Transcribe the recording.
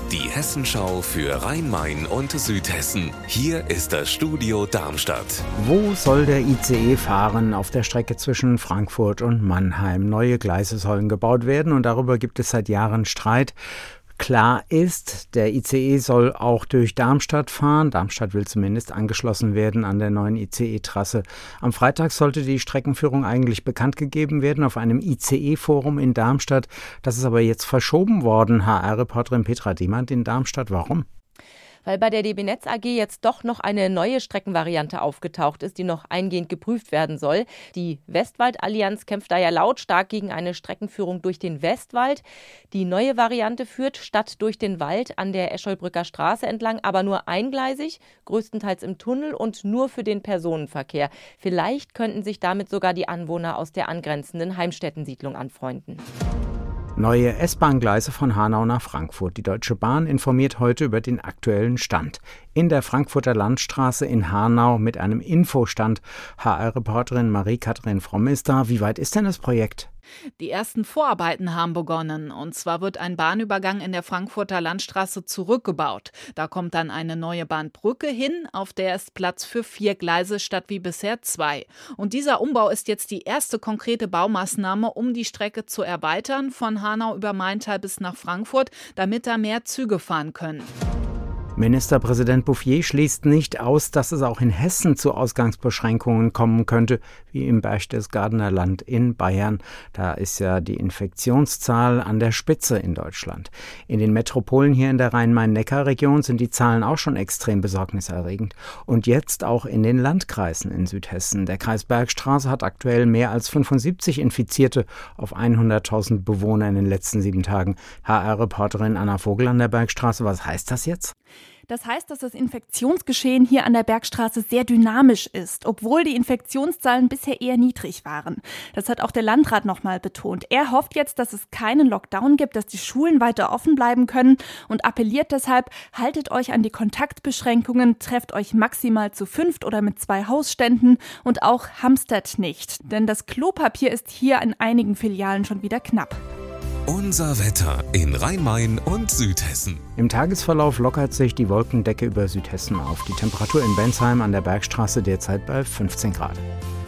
Die Hessenschau für Rhein-Main und Südhessen. Hier ist das Studio Darmstadt. Wo soll der ICE fahren? Auf der Strecke zwischen Frankfurt und Mannheim. Neue Gleise sollen gebaut werden und darüber gibt es seit Jahren Streit. Klar ist, der ICE soll auch durch Darmstadt fahren. Darmstadt will zumindest angeschlossen werden an der neuen ICE-Trasse. Am Freitag sollte die Streckenführung eigentlich bekannt gegeben werden auf einem ICE-Forum in Darmstadt. Das ist aber jetzt verschoben worden. HR-Reporterin Petra Demand in Darmstadt. Warum? Weil bei der DB Netz AG jetzt doch noch eine neue Streckenvariante aufgetaucht ist, die noch eingehend geprüft werden soll. Die Westwald-Allianz kämpft da ja lautstark gegen eine Streckenführung durch den Westwald. Die neue Variante führt statt durch den Wald an der Escholbrücker Straße entlang, aber nur eingleisig, größtenteils im Tunnel und nur für den Personenverkehr. Vielleicht könnten sich damit sogar die Anwohner aus der angrenzenden Heimstätten-Siedlung anfreunden. Neue S-Bahn-Gleise von Hanau nach Frankfurt. Die Deutsche Bahn informiert heute über den aktuellen Stand. In der Frankfurter Landstraße in Hanau mit einem Infostand. HR-Reporterin Marie-Kathrin Fromm ist da. Wie weit ist denn das Projekt? Die ersten Vorarbeiten haben begonnen. Und zwar wird ein Bahnübergang in der Frankfurter Landstraße zurückgebaut. Da kommt dann eine neue Bahnbrücke hin, auf der ist Platz für 4 Gleise statt wie bisher 2. Und dieser Umbau ist jetzt die erste konkrete Baumaßnahme, um die Strecke zu erweitern, von Hanau über Maintal bis nach Frankfurt, damit da mehr Züge fahren können. Ministerpräsident Bouffier schließt nicht aus, dass es auch in Hessen zu Ausgangsbeschränkungen kommen könnte, wie im Berchtesgadener Land in Bayern. Da ist ja die Infektionszahl an der Spitze in Deutschland. In den Metropolen hier in der Rhein-Main-Neckar-Region sind die Zahlen auch schon extrem besorgniserregend. Und jetzt auch in den Landkreisen in Südhessen. Der Kreis Bergstraße hat aktuell mehr als 75 Infizierte auf 100.000 Bewohner in den letzten 7 Tagen. HR-Reporterin Anna Vogel an der Bergstraße, was heißt das jetzt? Das heißt, dass das Infektionsgeschehen hier an der Bergstraße sehr dynamisch ist, obwohl die Infektionszahlen bisher eher niedrig waren. Das hat auch der Landrat nochmal betont. Er hofft jetzt, dass es keinen Lockdown gibt, dass die Schulen weiter offen bleiben können und appelliert deshalb, haltet euch an die Kontaktbeschränkungen, trefft euch maximal zu 5 oder mit 2 Hausständen und auch hamstert nicht. Denn das Klopapier ist hier in einigen Filialen schon wieder knapp. Unser Wetter in Rhein-Main und Südhessen. Im Tagesverlauf lockert sich die Wolkendecke über Südhessen auf. Die Temperatur in Bensheim an der Bergstraße derzeit bei 15 Grad.